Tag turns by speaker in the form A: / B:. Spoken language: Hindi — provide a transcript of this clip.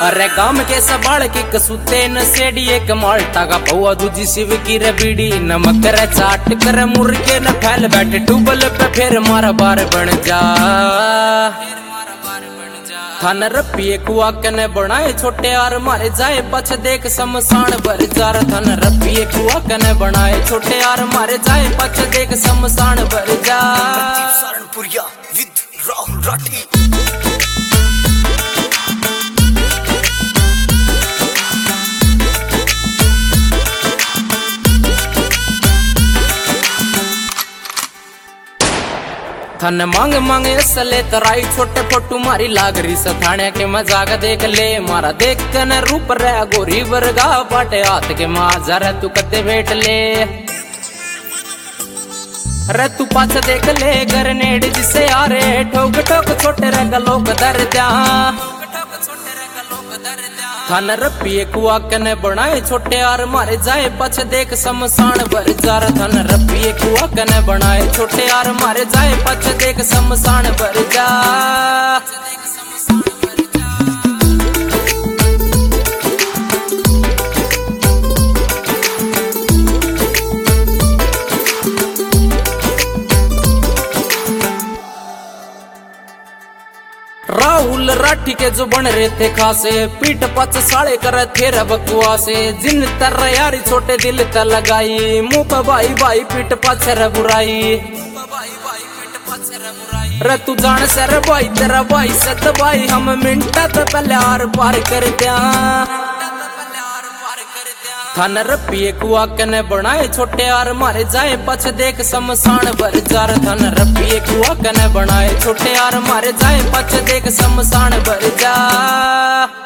A: अरे काम के सबाल की कसूते न सेड़ी एक माल्टा का पौआ दूजी शिव की रबीड़ी नमक रे चाट कर मुर्गे न फैल बैठे टूबल पे फिर मारा बार बन जा थान रपिए कुआ कने बनाए छोटे यार मारे जाए पछ देख शमशान भर जार थान रपिए कुआ कने बनाए छोटे यार मारे जाए पछ देख शमशान भर जा
B: सारनपुरिया विद राहुल राठी।
A: थन मांग मांग असले तराई छोटे फोटू मारी लागरी सथाने के मजाक देख ले मारा देख कने रूप रे गोरी वर्गा पाटे हाथ के माजा रे तू कते बैठ ले रे तू पाछ देख ले गरनेड जिसे यारे ठोक ठोक छोटे रे गलोक दर जा थान रपिए कुआ कने बनाए छोटे यार मारे जाए पछ देख शमशान भर जार थान रपिए कुआ कने बनाए छोटे यार मारे जाए पछ देख शमशान भर जा। राहुल राठी के जो बन रहे थे खासे पीठ पच साले कर थे बकुआ से जिन तर यारी छोटे दिल त लगाई मुंह पे भाई भाई पीठ पच रे बुराई रे तू जान सर भाई तेरा भाई सत भाई हम मिनटा तो पहले आर पार कर दिया थान रपिए कुआ कने बनाए छोटे यार मारे जाए पछ देख शमशान भर जार थान रपिए कुआ कने बनाए छोटे यार मारे जाए पछ देख शमशान भर जा।